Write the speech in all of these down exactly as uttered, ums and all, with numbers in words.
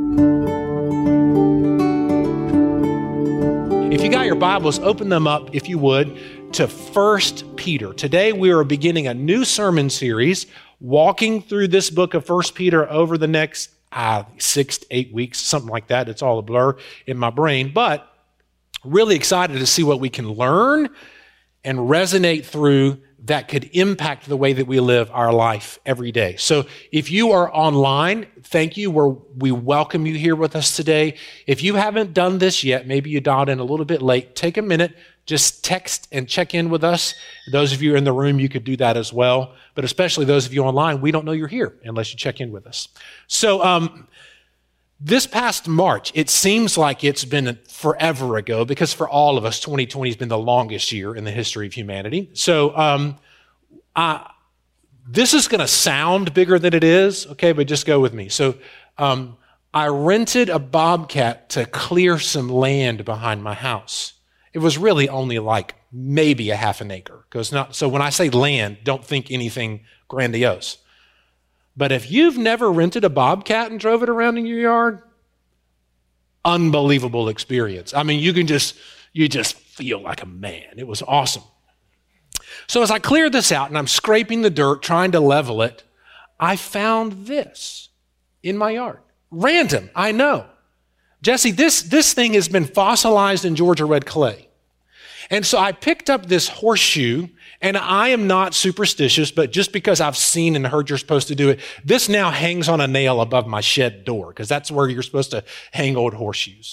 If you got your Bibles, open them up, if you would, to First Peter. Today we are beginning a new sermon series, walking through this book of First Peter over the next uh, six to eight weeks, something like that. It's all a blur in my brain, but really excited to see what we can learn and resonate through that could impact the way that we live our life every day. So if you are online, thank you. We're, we welcome you here with us today. If you haven't done this yet, maybe you dialed in a little bit late, take a minute, just text and check in with us. Those of you in the room, you could do that as well. But especially those of you online, we don't know you're here unless you check in with us. So um, this past March, it seems like it's been forever ago because for all of us, twenty twenty has been the longest year in the history of humanity. So um, I, this is going to sound bigger than it is, okay, but just go with me. So um, I rented a Bobcat to clear some land behind my house. It was really only like maybe a half an acre. Because not so when I say land, don't think anything grandiose. But if you've never rented a Bobcat and drove it around in your yard, unbelievable experience. I mean, you can just, you just feel like a man. It was awesome. So as I cleared this out and I'm scraping the dirt, trying to level it, I found this in my yard. Random, I know. Jesse, this, this thing has been fossilized in Georgia red clay. And so I picked up this horseshoe, and I am not superstitious, but just because I've seen and heard you're supposed to do it, this now hangs on a nail above my shed door, because that's where you're supposed to hang old horseshoes.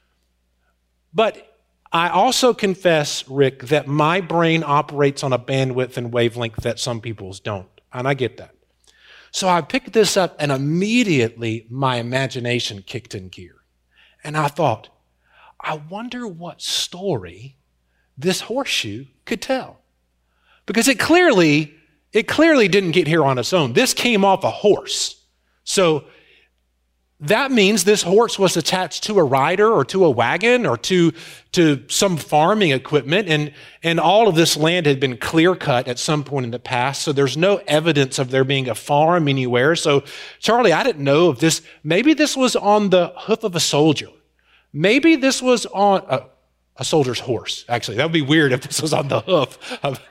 But I also confess, Rick, that my brain operates on a bandwidth and wavelength that some people's don't, and I get that. So I picked this up, and immediately my imagination kicked in gear. And I thought, I wonder what story this horseshoe could tell. Because it clearly, it clearly didn't get here on its own. This came off a horse. So that means this horse was attached to a rider or to a wagon or to, to some farming equipment. And, and all of this land had been clear cut at some point in the past. So there's no evidence of there being a farm anywhere. So Charlie, I didn't know if this, maybe this was on the hoof of a soldier. Maybe this was on a, a soldier's horse. Actually, that would be weird if this was on the hoof of,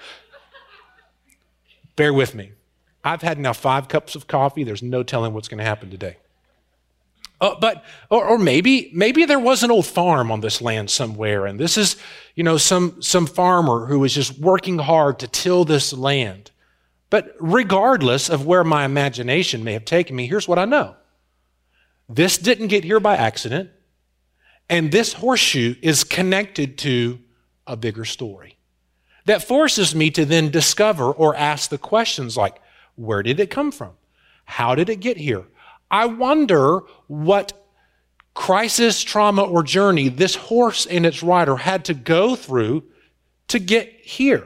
bear with me. I've had now five cups of coffee. There's no telling what's going to happen today. Uh, but, or, or maybe, maybe there was an old farm on this land somewhere, and this is, you know, some, some farmer who was just working hard to till this land. But regardless of where my imagination may have taken me, here's what I know. This didn't get here by accident, and this horseshoe is connected to a bigger story that forces me to then discover or ask the questions like, where did it come from? How did it get here? I wonder what crisis, trauma, or journey this horse and its rider had to go through to get here.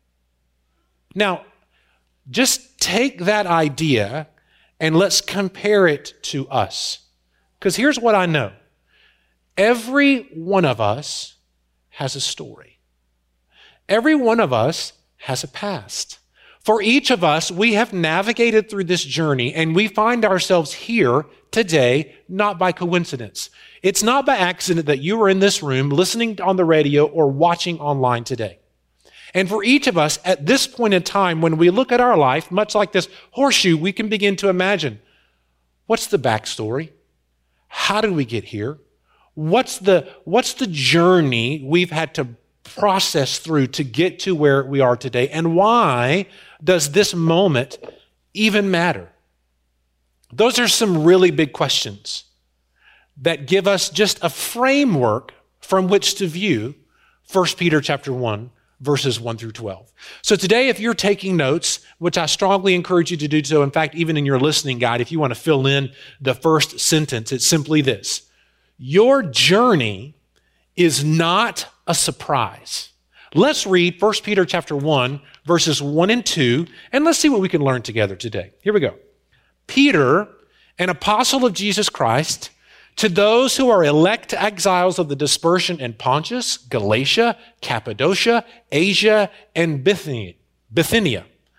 Now, just take that idea and let's compare it to us. Because here's what I know. Every one of us has a story. Every one of us has a past. For each of us, we have navigated through this journey and we find ourselves here today, not by coincidence. It's not by accident that you are in this room listening on the radio or watching online today. And for each of us at this point in time, when we look at our life, much like this horseshoe, we can begin to imagine, what's the backstory? How did we get here? What's the, what's the journey we've had to process through to get to where we are today? And why does this moment even matter? Those are some really big questions that give us just a framework from which to view First Peter chapter one, verses one through twelve. So today, if you're taking notes, which I strongly encourage you to do so, in fact, even in your listening guide, if you want to fill in the first sentence, it's simply this. Your journey is not a surprise. Let's read First Peter chapter one, verses one and two, and let's see what we can learn together today. Here we go. Peter, an apostle of Jesus Christ, to those who are elect exiles of the dispersion in Pontus, Galatia, Cappadocia, Asia, and Bithynia,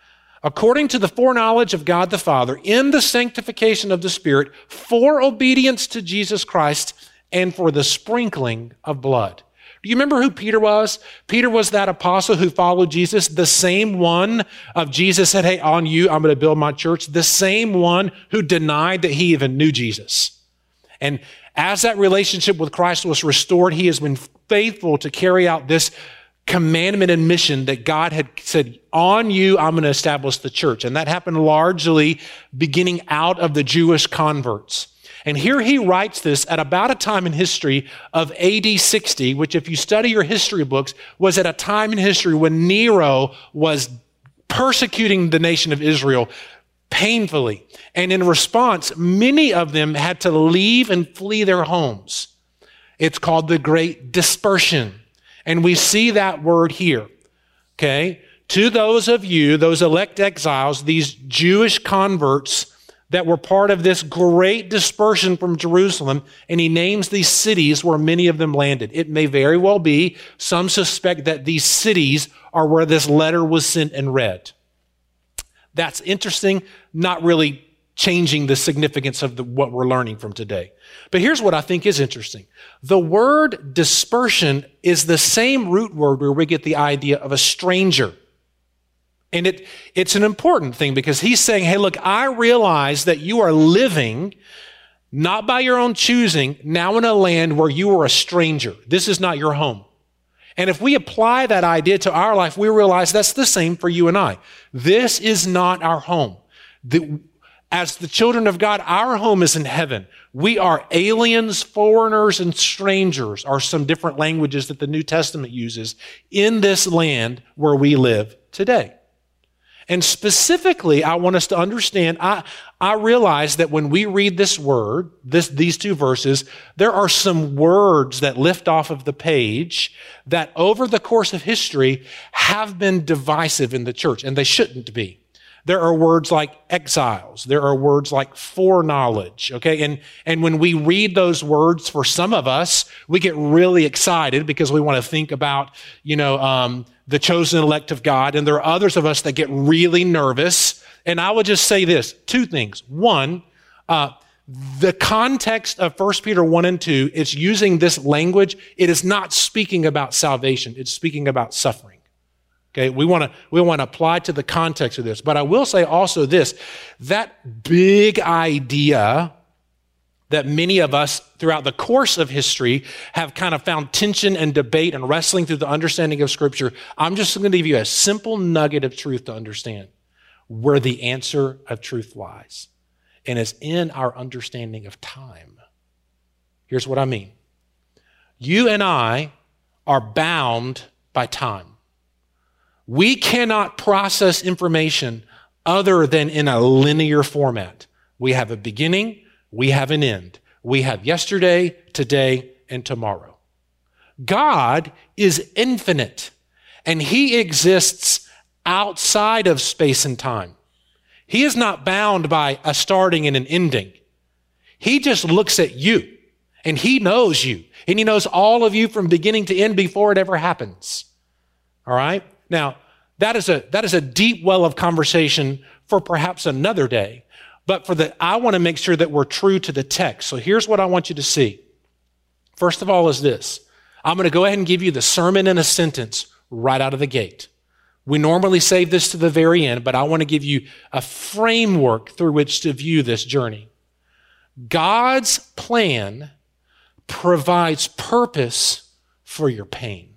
according to the foreknowledge of God the Father, in the sanctification of the Spirit, for obedience to Jesus Christ and for the sprinkling of blood. Do you remember who Peter was? Peter was that apostle who followed Jesus, the same one of Jesus said, hey, on you, I'm going to build my church, the same one who denied that he even knew Jesus. And as that relationship with Christ was restored, he has been faithful to carry out this commandment and mission that God had said, on you, I'm going to establish the church. And that happened largely beginning out of the Jewish converts. And here he writes this at about a time in history of A D sixty, which if you study your history books, was at a time in history when Nero was persecuting the nation of Israel painfully. And in response, many of them had to leave and flee their homes. It's called the Great Dispersion. And we see that word here, okay? To those of you, those elect exiles, these Jewish converts that were part of this great dispersion from Jerusalem, and he names these cities where many of them landed. It may very well be, some suspect that these cities are where this letter was sent and read. That's interesting, not really changing the significance of the, what we're learning from today. But here's what I think is interesting. The word dispersion is the same root word where we get the idea of a stranger. And it, it's an important thing because he's saying, hey, look, I realize that you are living not by your own choosing, now in a land where you are a stranger. This is not your home. And if we apply that idea to our life, we realize that's the same for you and I. This is not our home. The, as the children of God, our home is in heaven. We are aliens, foreigners, and strangers are some different languages that the New Testament uses in this land where we live today. And specifically, I want us to understand, I, I realize that when we read this word, this, these two verses, there are some words that lift off of the page that over the course of history have been divisive in the church, and they shouldn't be. There are words like exiles. There are words like foreknowledge, okay? And, and when we read those words, for some of us, we get really excited because we want to think about, you know, um, the chosen elect of God. And there are others of us that get really nervous. And I would just say this, two things. One, uh, the context of First Peter one and two, it's using this language. It is not speaking about salvation. It's speaking about suffering. Okay, we want to we want to apply to the context of this. But I will say also this, that big idea that many of us throughout the course of history have kind of found tension and debate and wrestling through the understanding of Scripture, I'm just going to give you a simple nugget of truth to understand where the answer of truth lies. And it's in our understanding of time. Here's what I mean. You and I are bound by time. We cannot process information other than in a linear format. We have a beginning, we have an end. We have yesterday, today, and tomorrow. God is infinite, and he exists outside of space and time. He is not bound by a starting and an ending. He just looks at you, and he knows you, and he knows all of you from beginning to end before it ever happens. All right? Now, that is a that is a deep well of conversation for perhaps another day. But for the I want to make sure that we're true to the text. So here's what I want you to see. First of all is this. I'm going to go ahead and give you the sermon in a sentence right out of the gate. We normally save this to the very end, but I want to give you a framework through which to view this journey. God's plan provides purpose for your pain.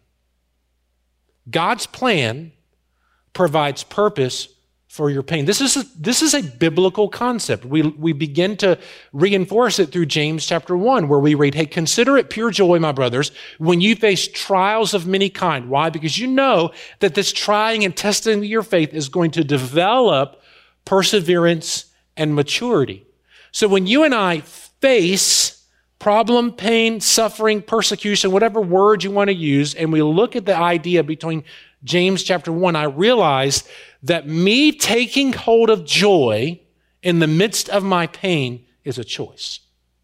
God's plan provides purpose for your pain. This is a, this is a biblical concept. We, we begin to reinforce it through James chapter one, where we read, hey, consider it pure joy, my brothers, when you face trials of many kind. Why? Because you know that this trying and testing of your faith is going to develop perseverance and maturity. So when you and I face problem, pain, suffering, persecution, whatever word you want to use, and we look at the idea between James chapter one, I realize that me taking hold of joy in the midst of my pain is a choice.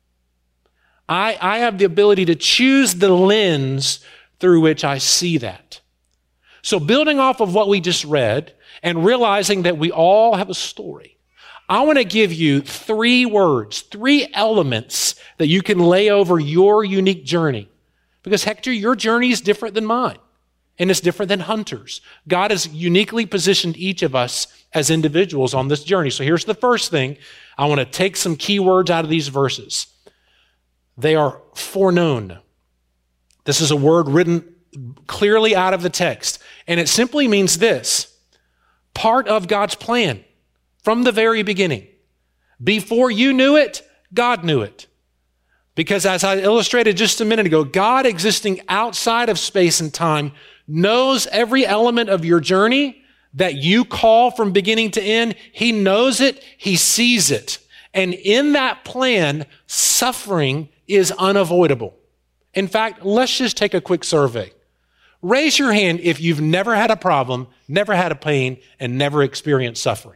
I, I have the ability to choose the lens through which I see that. So building off of what we just read and realizing that we all have a story, I want to give you three words, three elements that you can lay over your unique journey. Because Hector, your journey is different than mine, and it's different than Hunter's. God has uniquely positioned each of us as individuals on this journey. So here's the first thing. I want to take some key words out of these verses. They are foreknown. This is a word written clearly out of the text, and it simply means this: part of God's plan from the very beginning. Before you knew it, God knew it. Because as I illustrated just a minute ago, God existing outside of space and time knows every element of your journey that you call from beginning to end. He knows it. He sees it. And in that plan, suffering is unavoidable. In fact, let's just take a quick survey. Raise your hand if you've never had a problem, never had a pain, and never experienced suffering.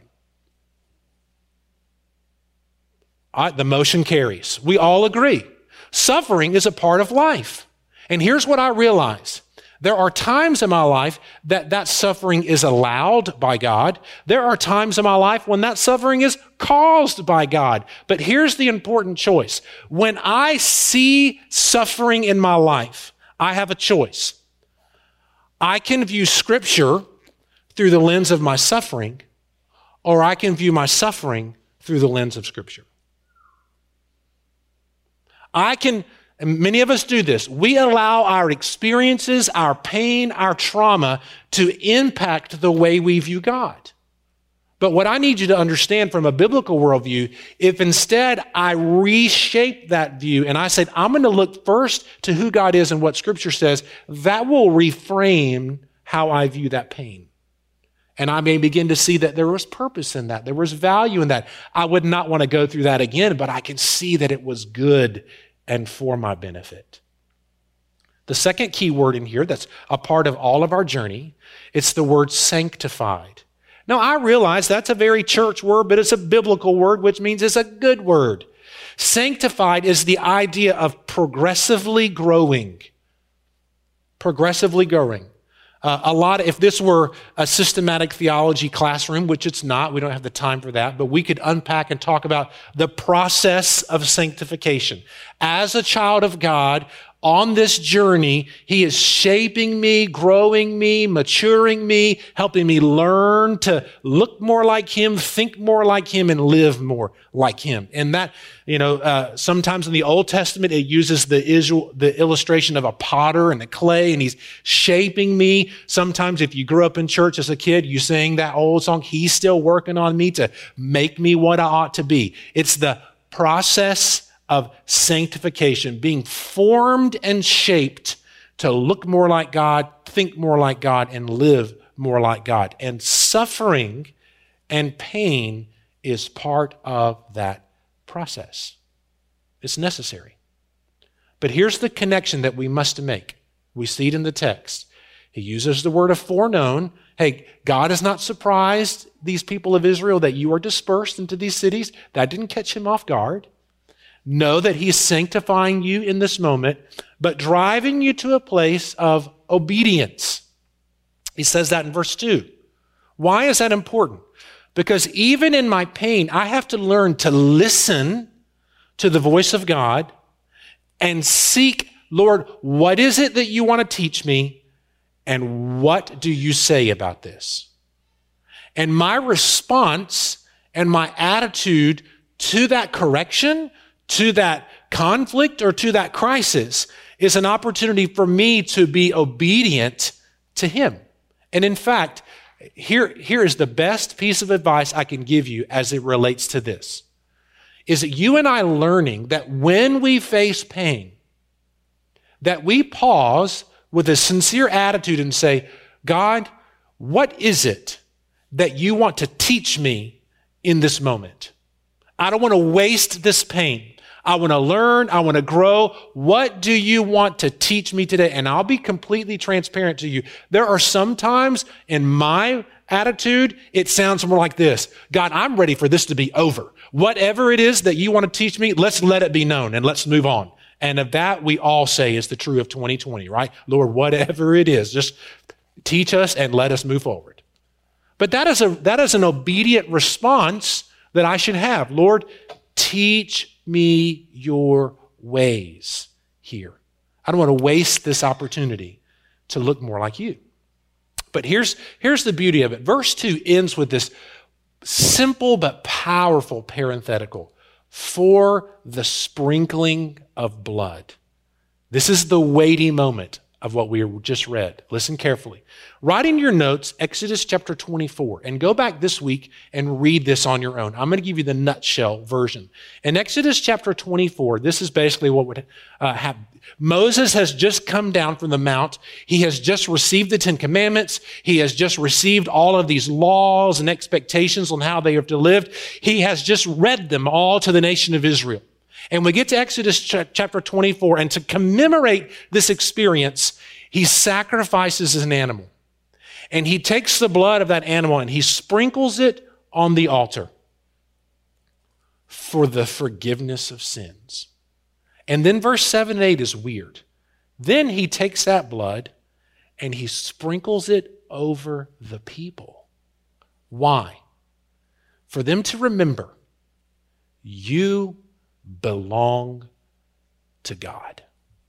I, the motion carries. We all agree. Suffering is a part of life. And here's what I realize. There are times in my life that that suffering is allowed by God. There are times in my life when that suffering is caused by God. But here's the important choice. When I see suffering in my life, I have a choice. I can view Scripture through the lens of my suffering, or I can view my suffering through the lens of Scripture. I can, and many of us do this, we allow our experiences, our pain, our trauma to impact the way we view God. But what I need you to understand from a biblical worldview, if instead I reshape that view and I said, I'm going to look first to who God is and what Scripture says, that will reframe how I view that pain. And I may begin to see that there was purpose in that. There was value in that. I would not want to go through that again, but I can see that it was good and for my benefit. The second key word in here that's a part of all of our journey, it's the word sanctified. Now, I realize that's a very church word, but it's a biblical word, which means it's a good word. Sanctified is the idea of progressively growing. Progressively growing. Uh, a lot, if this were a systematic theology classroom, which it's not, we don't have the time for that, but we could unpack and talk about the process of sanctification. As a child of God, on this journey, He is shaping me, growing me, maturing me, helping me learn to look more like Him, think more like Him, and live more like Him. And that, you know, uh, sometimes in the Old Testament, it uses the, Israel, the illustration of a potter and the clay, and He's shaping me. Sometimes if you grew up in church as a kid, you sing that old song, He's still working on me to make me what I ought to be. It's the process of sanctification, being formed and shaped to look more like God, think more like God, and live more like God. And suffering and pain is part of that process. It's necessary. But here's the connection that we must make. We see it in the text. He uses the word of foreknown. Hey, God is not surprised, these people of Israel, that you are dispersed into these cities. That didn't catch Him off guard. Know that He's sanctifying you in this moment, but driving you to a place of obedience. He says that in verse two. Why is that important? Because even in my pain, I have to learn to listen to the voice of God and seek, Lord, what is it that you want to teach me, and what do you say about this? And my response and my attitude to that correction, to that conflict, or to that crisis is an opportunity for me to be obedient to Him. And in fact, here, here is the best piece of advice I can give you as it relates to this, is that you and I learning that when we face pain, that we pause with a sincere attitude and say, God, what is it that you want to teach me in this moment? I don't want to waste this pain. I want to learn. I want to grow. What do you want to teach me today? And I'll be completely transparent to you. There are some times in my attitude, it sounds more like this. God, I'm ready for this to be over. Whatever it is that you want to teach me, let's let it be known and let's move on. And of that, we all say is the true of twenty twenty, right? Lord, whatever it is, just Teach us and let us move forward. But that is a that is an obedient response that I should have. Lord, teach me your ways here. I don't want to waste this opportunity to look more like you. But here's, here's the beauty of it. Verse two ends with this simple but powerful parenthetical, for the sprinkling of blood. This is the weighty moment of what we just read. Listen carefully. Write in your notes Exodus chapter twenty-four and go back this week and read this on your own. I'm going to give you the nutshell version. In Exodus chapter twenty-four, this is basically what would uh, happen. Moses has just come down from the mount. He has just received the Ten Commandments. He has just received all of these laws and expectations on how they are to live. He has just read them all to the nation of Israel. And we get to Exodus ch- chapter twenty-four, and to commemorate this experience, he sacrifices an animal. And he takes the blood of that animal and he sprinkles it on the altar for the forgiveness of sins. And then verse seven and eight is weird. Then he takes that blood and he sprinkles it over the people. Why? For them to remember, you belong to God.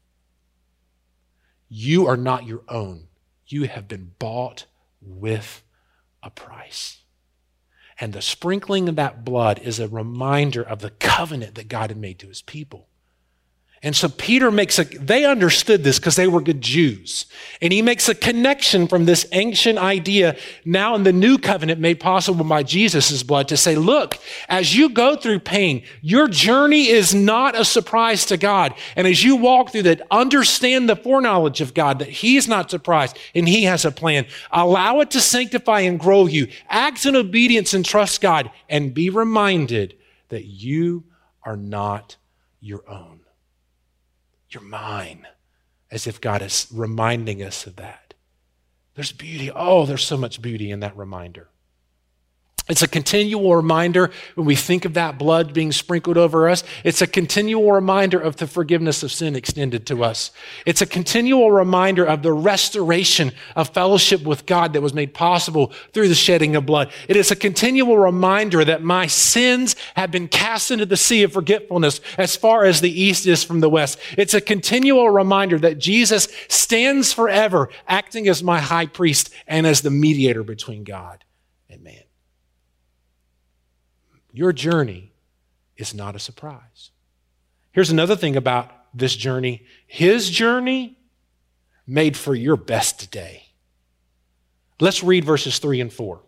You are not your own. You have been bought with a price. And the sprinkling of that blood is a reminder of the covenant that God had made to his people. And so Peter makes a, they understood this because they were good Jews. And he makes a connection from this ancient idea now in the new covenant made possible by Jesus' blood to say, look, as you go through pain, your journey is not a surprise to God. And as you walk through that, understand the foreknowledge of God, that he's not surprised and he has a plan. Allow it to sanctify and grow you. Act in obedience and trust God, and be reminded that you are not your own. You're mine, as if God is reminding us of that. There's beauty. Oh, there's so much beauty in that reminder. It's a continual reminder when we think of that blood being sprinkled over us. It's a continual reminder of the forgiveness of sin extended to us. It's a continual reminder of the restoration of fellowship with God that was made possible through the shedding of blood. It is a continual reminder that my sins have been cast into the sea of forgetfulness as far as the east is from the west. It's a continual reminder that Jesus stands forever, acting as my high priest and as the mediator between God and man. Your journey is not a surprise. Here's another thing about this journey. His journey made for your best day. Let's read verses three and four.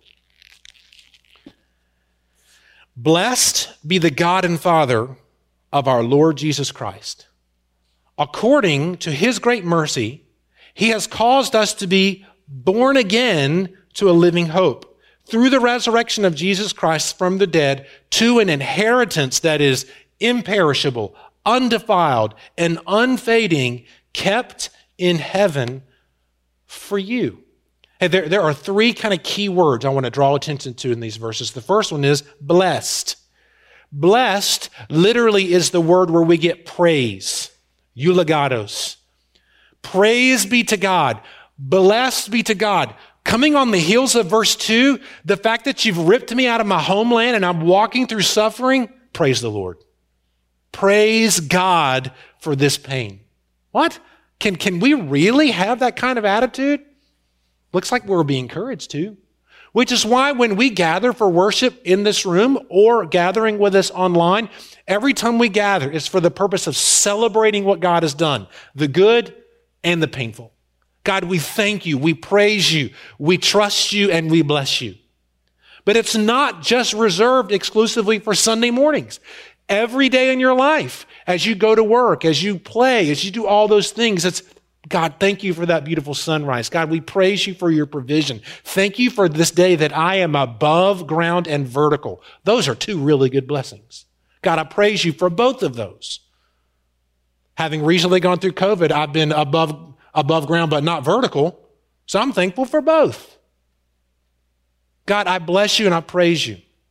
Blessed be the God and Father of our Lord Jesus Christ. According to his great mercy, he has caused us to be born again to a living hope, through the resurrection of Jesus Christ from the dead, to an inheritance that is imperishable, undefiled, and unfading, kept in heaven for you. Hey, there, there are three kind of key words I want to draw attention to in these verses. The first one is blessed. Blessed literally is the word where we get praise, eulogatos. Praise be to God. Blessed be to God. Coming on the heels of verse two, the fact that you've ripped me out of my homeland and I'm walking through suffering, praise the Lord. Praise God for this pain. What? Can, can we really have that kind of attitude? Looks like we're being encouraged to. Which is why when we gather for worship in this room or gathering with us online, every time we gather, it's for the purpose of celebrating what God has done, the good and the painful. God, we thank you, we praise you, we trust you, and we bless you. But it's not just reserved exclusively for Sunday mornings. Every day in your life, as you go to work, as you play, as you do all those things, it's, God, thank you for that beautiful sunrise. God, we praise you for your provision. Thank you for this day that I am above ground and vertical. Those are two really good blessings. God, I praise you for both of those. Having recently gone through COVID, I've been above above ground, but not vertical. So I'm thankful for both. God, I bless you and I praise you.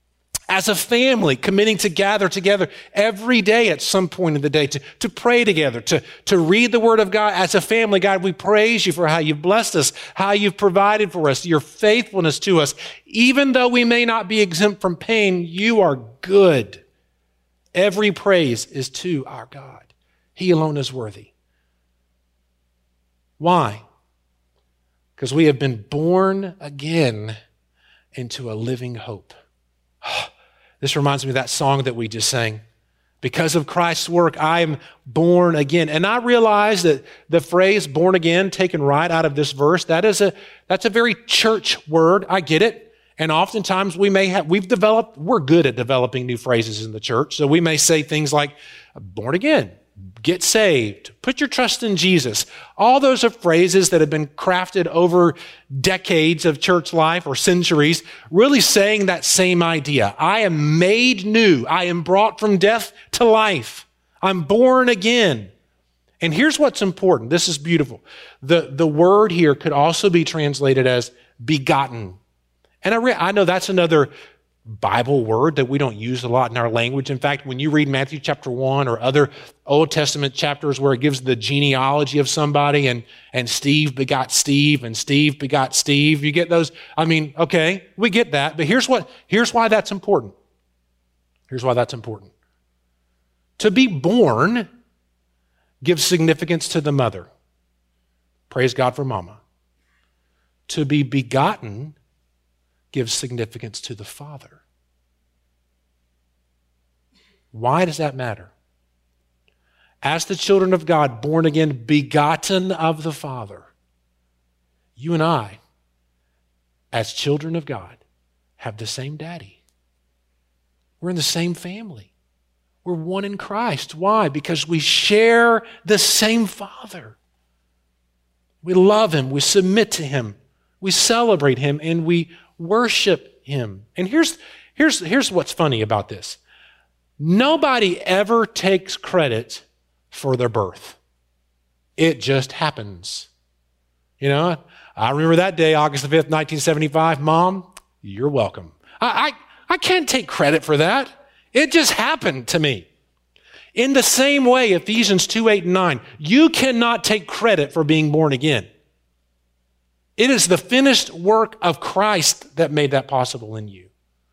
as a family, committing to gather together every day at some point in the day, to, to pray together, to, to read the Word of God as a family. God, we praise you for how you've blessed us, how you've provided for us, your faithfulness to us. Even though we may not be exempt from pain, you are good. Every praise is to our God. He alone is worthy. Why? Because we have been born again into a living hope. This reminds me of that song that we just sang. Because of Christ's work, I am born again. And I realize that the phrase born again, taken right out of this verse, that is a, that's a very church word. I get it. And oftentimes we may have, we've developed, we're good at developing new phrases in the church. So we may say things like, born again, get saved, put your trust in Jesus. All those are phrases that have been crafted over decades of church life or centuries, really saying that same idea. I am made new. I am brought from death to life. I'm born again. And here's what's important. This is beautiful. The, the word here could also be translated as begotten. And I, re- I know that's another Bible word that we don't use a lot in our language. In fact, when you read Matthew chapter one or other Old Testament chapters where it gives the genealogy of somebody and, and Steve begot Steve and Steve begot Steve, you get those? I mean, okay, we get that. But here's what, here's why that's important. Here's why that's important. To be born gives significance to the mother. Praise God for mama. To be begotten gives significance to the Father. Why does that matter? As the children of God, born again, begotten of the Father, you and I, as children of God, have the same daddy. We're in the same family. We're one in Christ. Why? Because we share the same Father. We love him. We submit to him. We celebrate him, and we worship him. And here's, here's, here's what's funny about this. Nobody ever takes credit for their birth. It just happens. You know, I remember that day, August the fifth, nineteen seventy-five. Mom, you're welcome. I, I, I can't take credit for that. It just happened to me. In the same way, Ephesians two, eight, and nine, you cannot take credit for being born again. It is the finished work of Christ that made that possible in you.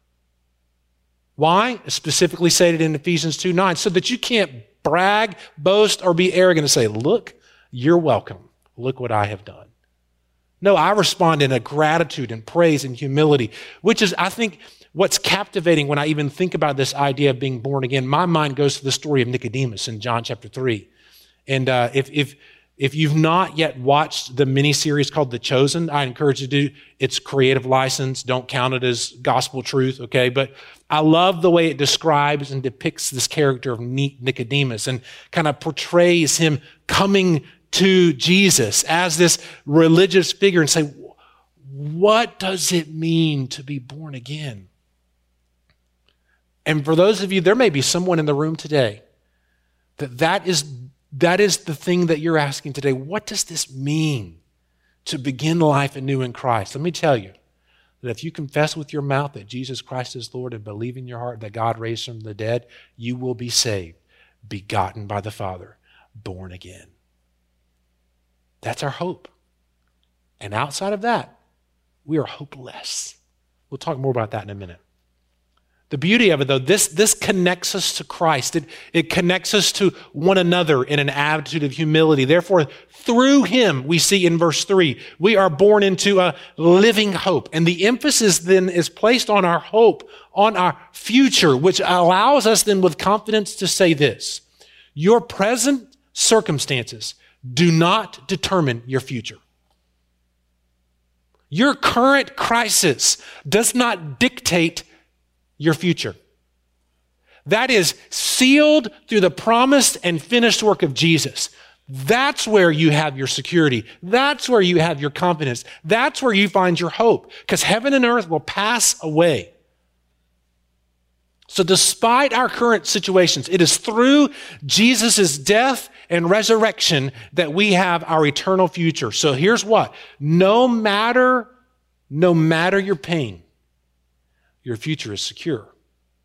Why? Specifically stated in Ephesians two nine, so that you can't brag, boast, or be arrogant and say, look, you're welcome. Look what I have done. No, I respond in a gratitude and praise and humility, which is, I think, what's captivating when I even think about this idea of being born again. My mind goes to the story of Nicodemus in John chapter three. And uh, if, if, if you've not yet watched the miniseries called The Chosen, I encourage you to do. It's creative license. Don't count it as gospel truth, okay? But I love the way it describes and depicts this character of Nicodemus and kind of portrays him coming to Jesus as this religious figure and say, what does it mean to be born again? And for those of you, there may be someone in the room today that that is, that is the thing that you're asking today. What does this mean to begin life anew in Christ? Let me tell you that if you confess with your mouth that Jesus Christ is Lord and believe in your heart that God raised him from the dead, you will be saved, begotten by the Father, born again. That's our hope. And outside of that, we are hopeless. We'll talk more about that in a minute. The beauty of it, though, this, this connects us to Christ. It, it connects us to one another in an attitude of humility. Therefore, through him, we see in verse three, we are born into a living hope. And the emphasis then is placed on our hope, on our future, which allows us then with confidence to say this: your present circumstances do not determine your future. Your current crisis does not dictate your future. That is sealed through the promised and finished work of Jesus. That's where you have your security. That's where you have your confidence. That's where you find your hope, because heaven and earth will pass away. So despite our current situations, it is through Jesus' death and resurrection that we have our eternal future. So here's what: no matter, no matter your pain, your future is secure.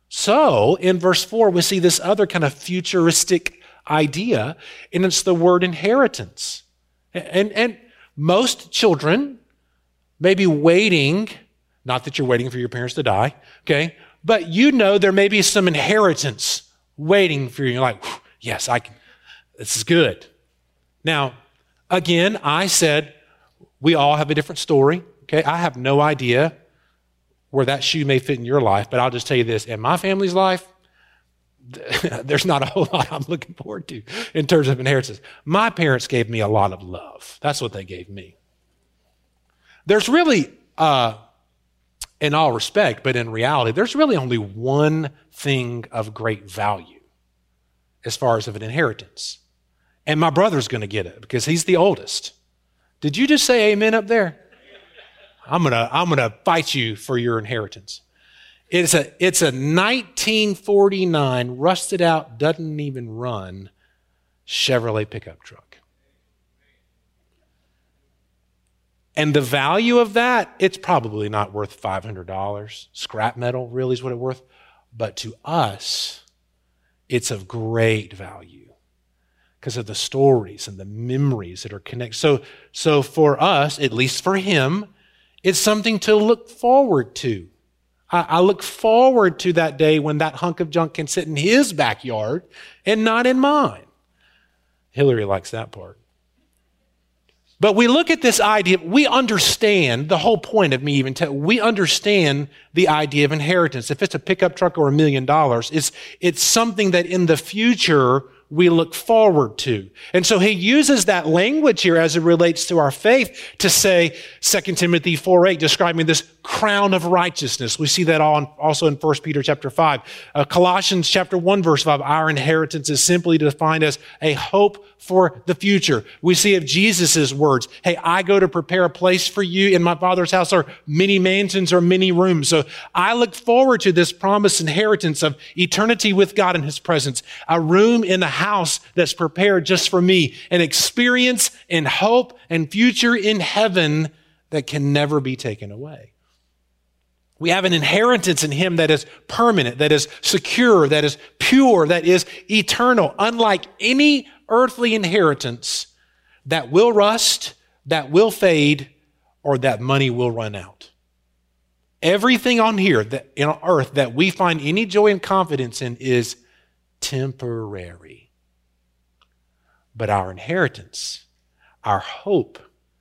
So in verse four, we see this other kind of futuristic idea, and it's the word inheritance. And, and most children may be waiting, not that you're waiting for your parents to die, okay? But you know there may be some inheritance waiting for you. You're like, yes, I can. This is good. Now, again, I said we all have a different story, okay? I have no idea where that shoe may fit in your life, but I'll just tell you this. In my family's life, there's not a whole lot I'm looking forward to in terms of inheritance. My parents gave me a lot of love. That's what they gave me. There's really, uh, in all respect, but in reality, there's really only one thing of great value as far as of an inheritance. And my brother's going to get it because he's the oldest. Did you just say amen up there? I'm going to I'm going to fight you for your inheritance. It's a it's a nineteen forty-nine rusted out, doesn't even run Chevrolet pickup truck. And the value of that, it's probably not worth five hundred dollars. Scrap metal really is what it's worth. But to us, it's of great value because of the stories and the memories that are connected. So, so for us, at least for him, it's something to look forward to. I, I look forward to that day when that hunk of junk can sit in his backyard and not in mine. Hillary likes that part. But we look at this idea, we understand the whole point of me even telling, we understand the idea of inheritance. If it's a pickup truck or a million dollars, it's, it's something that in the future we look forward to. And so he uses that language here as it relates to our faith to say, Second Timothy four eight, describing this crown of righteousness. We see that all also in First Peter chapter five. Uh, Colossians chapter one, verse five, our inheritance is simply defined as a hope for the future. We see of Jesus' words, hey, I go to prepare a place for you. In my Father's house are many mansions or many rooms. So I look forward to this promised inheritance of eternity with God in his presence, a room in the house that's prepared just for me, an experience and hope and future in heaven that can never be taken away. We have an inheritance in him that is permanent, that is secure, that is pure, that is eternal, unlike any earthly inheritance that will rust, that will fade, or that money will run out. Everything on here that on earth that we find any joy and confidence in is temporary. But our inheritance, our hope,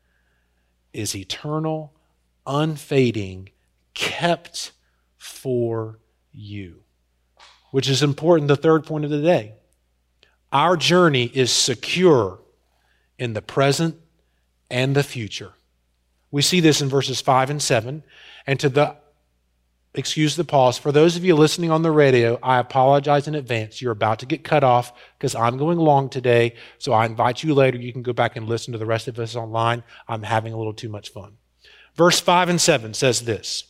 is eternal, unfading, kept for you. Which is important, the third point of the day. Our journey is secure in the present and the future. We see this in verses five and seven. And to the Excuse the pause. For those of you listening on the radio, I apologize in advance. You're about to get cut off because I'm going long today. So I invite you later. You can go back and listen to the rest of us online. I'm having a little too much fun. Verse five and seven says this.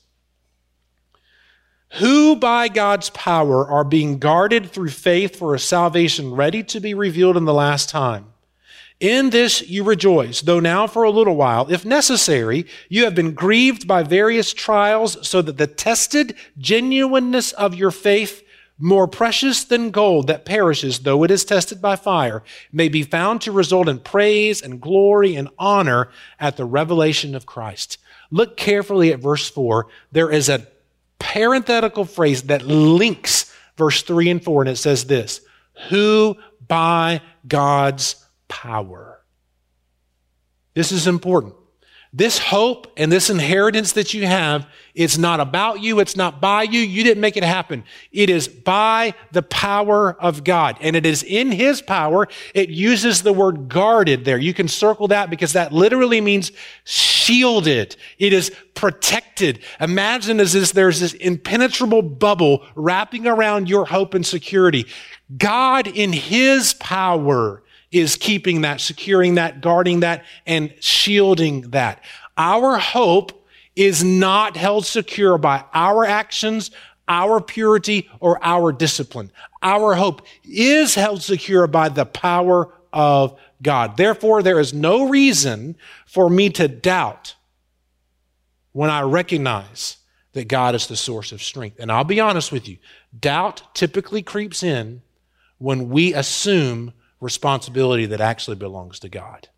Who by God's power are being guarded through faith for a salvation ready to be revealed in the last time. In this you rejoice, though now for a little while, if necessary, you have been grieved by various trials, so that the tested genuineness of your faith, more precious than gold that perishes, though it is tested by fire, may be found to result in praise and glory and honor at the revelation of Christ. Look carefully at verse four. There is a parenthetical phrase that links verse three and four, and it says this, who by God's power. This is important. This hope and this inheritance that you have, it's not about you, it's not by you, you didn't make it happen. It is by the power of God, and it is in his power. It uses the word guarded there. You can circle that because that literally means shielded. It is protected. Imagine as this, there's this impenetrable bubble wrapping around your hope and security. God in his power is keeping that, securing that, guarding that, and shielding that. Our hope is not held secure by our actions, our purity, or our discipline. Our hope is held secure by the power of God. Therefore, there is no reason for me to doubt when I recognize that God is the source of strength. And I'll be honest with you, doubt typically creeps in when we assume responsibility that actually belongs to God.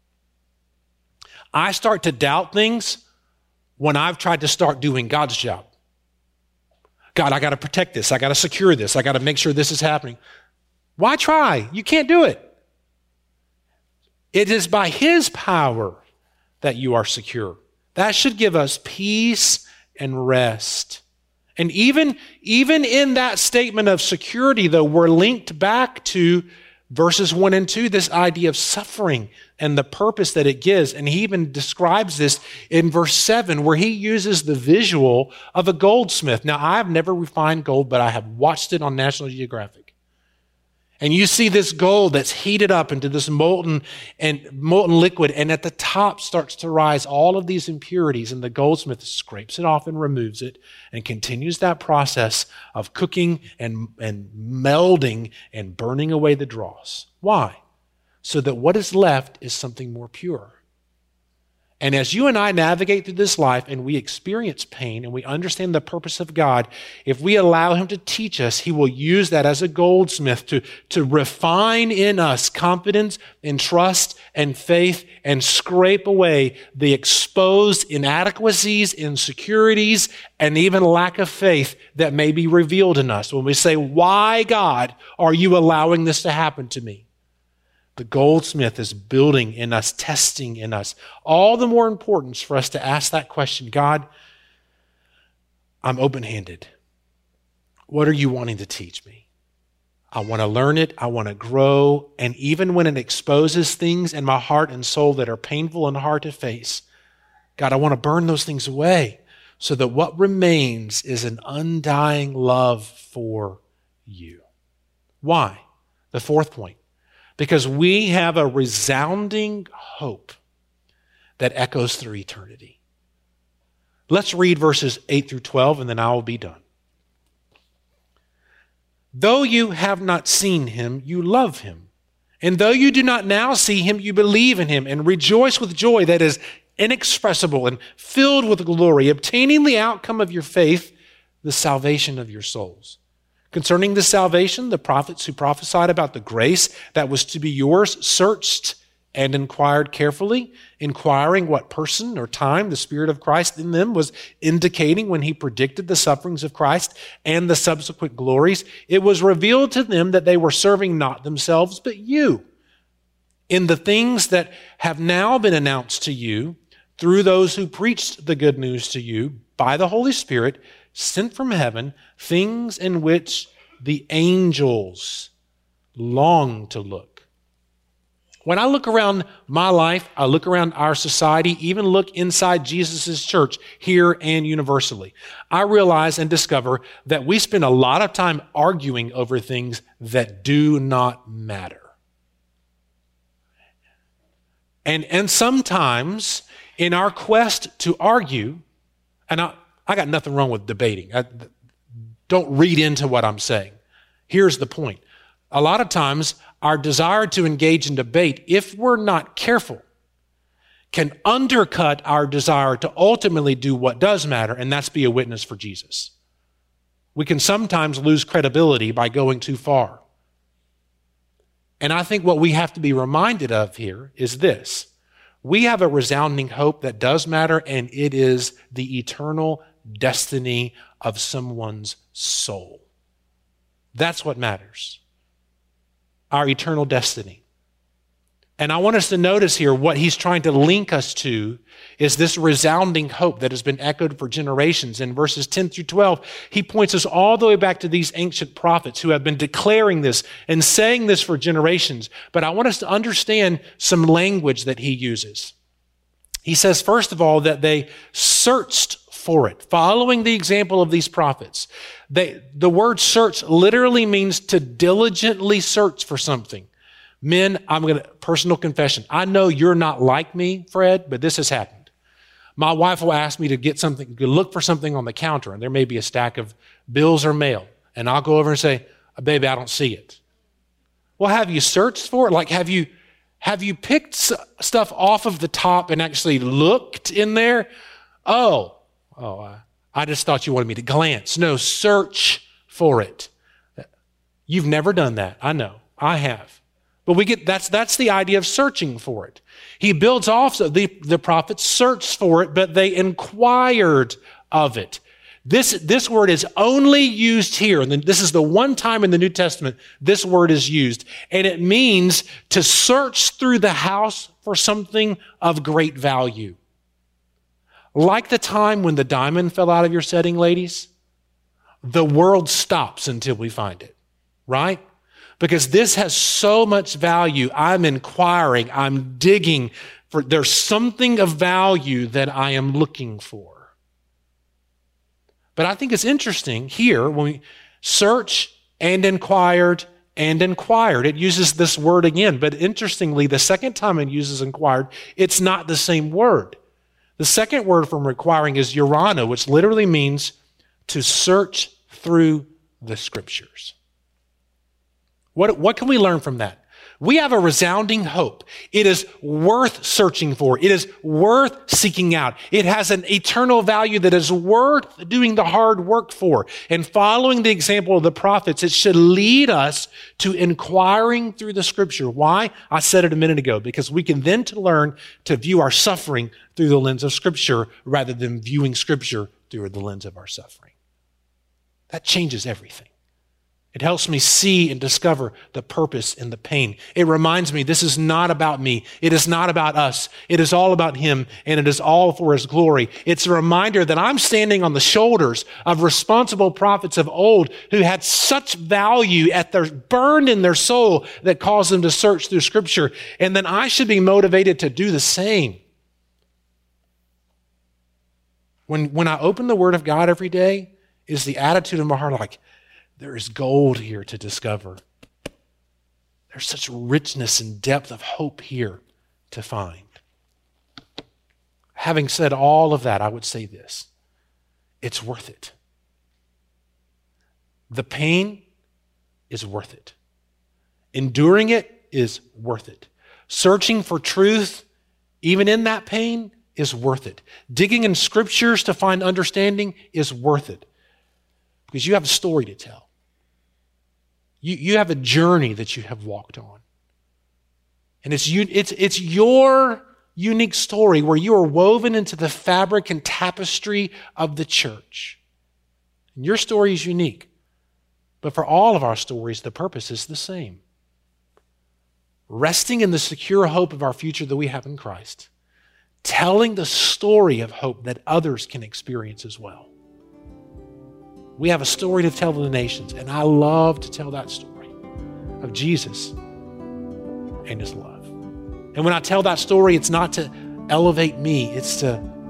I start to doubt things when I've tried to start doing God's job. God, I got to protect this. I got to secure this. I got to make sure this is happening. Why try? You can't do it. It is by His power that you are secure. That should give us peace and rest. And even, even in that statement of security, though, we're linked back to verses one and two, this idea of suffering and the purpose that it gives. And he even describes this in verse seven, where he uses the visual of a goldsmith. Now, I've never refined gold, but I have watched it on National Geographic. And you see this gold that's heated up into this molten and molten liquid, and at the top starts to rise all of these impurities, and the goldsmith scrapes it off and removes it and continues that process of cooking and, and melding and burning away the dross. Why? So that what is left is something more pure. And as you and I navigate through this life and we experience pain and we understand the purpose of God, if we allow Him to teach us, He will use that as a goldsmith to, to refine in us confidence and trust and faith and scrape away the exposed inadequacies, insecurities, and even lack of faith that may be revealed in us. When we say, why, God, are you allowing this to happen to me? The goldsmith is building in us, testing in us. All the more importance for us to ask that question, God, I'm open-handed. What are you wanting to teach me? I want to learn it. I want to grow. And even when it exposes things in my heart and soul that are painful and hard to face, God, I want to burn those things away so that what remains is an undying love for you. Why? The fourth point. Because we have a resounding hope that echoes through eternity. Let's read verses eight through twelve, and then I will be done. Though you have not seen Him, you love Him. And though you do not now see Him, you believe in Him and rejoice with joy that is inexpressible and filled with glory, obtaining the outcome of your faith, the salvation of your souls. Concerning the salvation, the prophets who prophesied about the grace that was to be yours searched and inquired carefully, inquiring what person or time the Spirit of Christ in them was indicating when He predicted the sufferings of Christ and the subsequent glories. It was revealed to them that they were serving not themselves, but you, in the things that have now been announced to you through those who preached the good news to you by the Holy Spirit, sent from heaven, things in which the angels long to look. When I look around my life, I look around our society, even look inside Jesus' church here and universally, I realize and discover that we spend a lot of time arguing over things that do not matter. And, and sometimes in our quest to argue, and I, I got nothing wrong with debating. I, don't read into what I'm saying. Here's the point. A lot of times, our desire to engage in debate, if we're not careful, can undercut our desire to ultimately do what does matter, and that's be a witness for Jesus. We can sometimes lose credibility by going too far. And I think what we have to be reminded of here is this. We have a resounding hope that does matter, and it is the eternal destiny of someone's soul. That's what matters. Our eternal destiny. And I want us to notice here what he's trying to link us to is this resounding hope that has been echoed for generations. In verses ten through twelve, he points us all the way back to these ancient prophets who have been declaring this and saying this for generations. But I want us to understand some language that he uses. He says, first of all, that they searched for it, following the example of these prophets. They, the word search literally means to diligently search for something. Men, I'm going to, personal confession. I know you're not like me, Fred, but this has happened. My wife will ask me to get something, to look for something on the counter, and there may be a stack of bills or mail. And I'll go over and say, baby, I don't see it. Well, have you searched for it? Like, have you, have you picked stuff off of the top and actually looked in there? Oh, oh, I, I just thought you wanted me to glance. No, search for it. You've never done that. I know. I have. But we get that's that's the idea of searching for it. He builds off, so the, the prophets searched for it, but they inquired of it. This, this word is only used here, and this is the one time in the New Testament this word is used, and it means to search through the house for something of great value. Like the time when the diamond fell out of your setting, ladies, the world stops until we find it, right? Because this has so much value. I'm inquiring, I'm digging for, there's something of value that I am looking for. But I think it's interesting here when we search and inquired and inquired. It uses this word again, but interestingly, the second time it uses inquired, it's not the same word. The second word from requiring is urano, which literally means to search through the scriptures. What, what can we learn from that? We have a resounding hope. It is worth searching for. It is worth seeking out. It has an eternal value that is worth doing the hard work for. And following the example of the prophets, it should lead us to inquiring through the scripture. Why? I said it a minute ago, because we can then to learn to view our suffering through the lens of scripture rather than viewing scripture through the lens of our suffering. That changes everything. It helps me see and discover the purpose in the pain. It reminds me this is not about me. It is not about us. It is all about Him, and it is all for His glory. It's a reminder that I'm standing on the shoulders of responsible prophets of old who had such value at their burned in their soul that caused them to search through Scripture, and then I should be motivated to do the same. When, when I open the Word of God every day, is the attitude in my heart like, there is gold here to discover. There's such richness and depth of hope here to find. Having said all of that, I would say this. It's worth it. The pain is worth it. Enduring it is worth it. Searching for truth, even in that pain, is worth it. Digging in scriptures to find understanding is worth it. Because you have a story to tell. You, you have a journey that you have walked on. And it's, it's, it's your unique story where you are woven into the fabric and tapestry of the church. And your story is unique. But for all of our stories, the purpose is the same. Resting in the secure hope of our future that we have in Christ. Telling the story of hope that others can experience as well. We have a story to tell to the nations, and I love to tell that story of Jesus and His love. And when I tell that story, it's not to elevate me, it's to